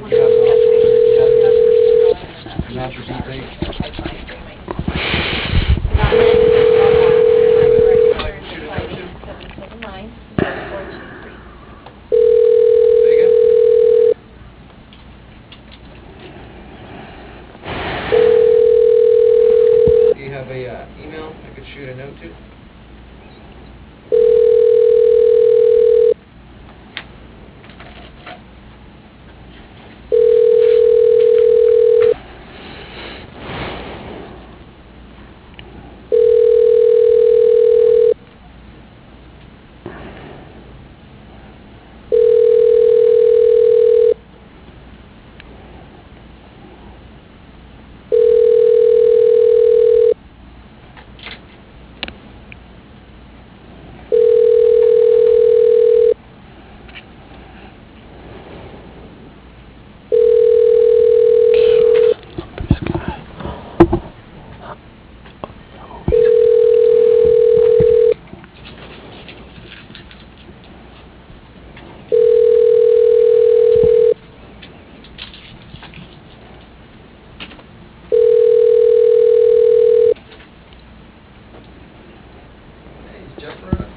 Master date. Say again? Do you have a email I could shoot a note to? Hey, is Justin around?